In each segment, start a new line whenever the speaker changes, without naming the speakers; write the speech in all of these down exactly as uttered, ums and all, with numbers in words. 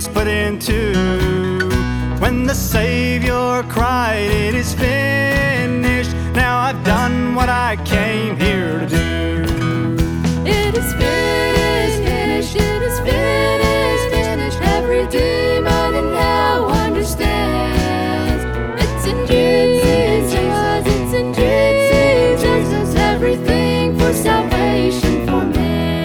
was put into. When the Savior cried, "It is finished," now I've done what I came here to do.
It is finished, finished, it is finished, finished. Every demon in hell understands. It's in Jesus, it's in Jesus, everything for salvation for man.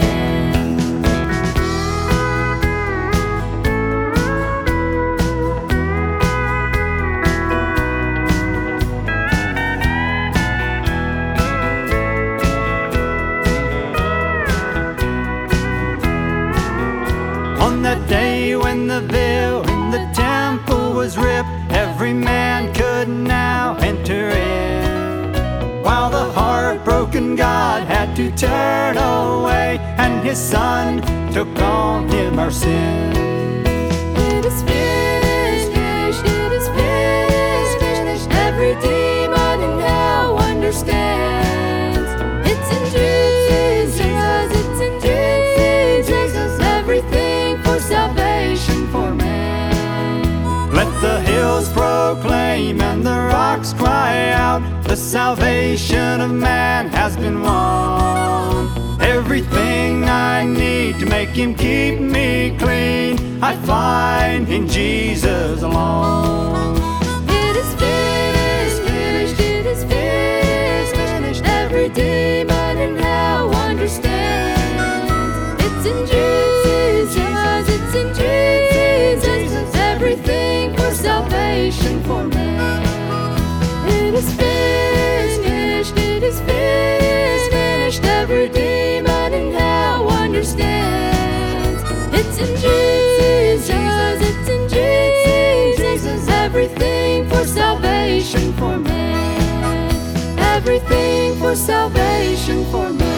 On that day when the veil in the temple was ripped, every man could now enter in, while the heartbroken God had to turn away, and His Son took on Him our sin.
It is finished, finished, it is finished, finished. Every demon in hell understands. It's in Jesus, it's in Jesus, everything for salvation for man.
Let the hills proclaim and the rocks cry out, the salvation of man has been won. Everything I need to make Him keep me clean, I find in Jesus alone.
It is finished, finished, it is finished, finished. Every demon in hell understands. It's in Jesus, it's in Jesus, everything for salvation for man. It is finished, finished, it is finished, finished. Every demon in hell understands. It's in Jesus, it's in Jesus, everything for salvation for man. Everything for salvation for man.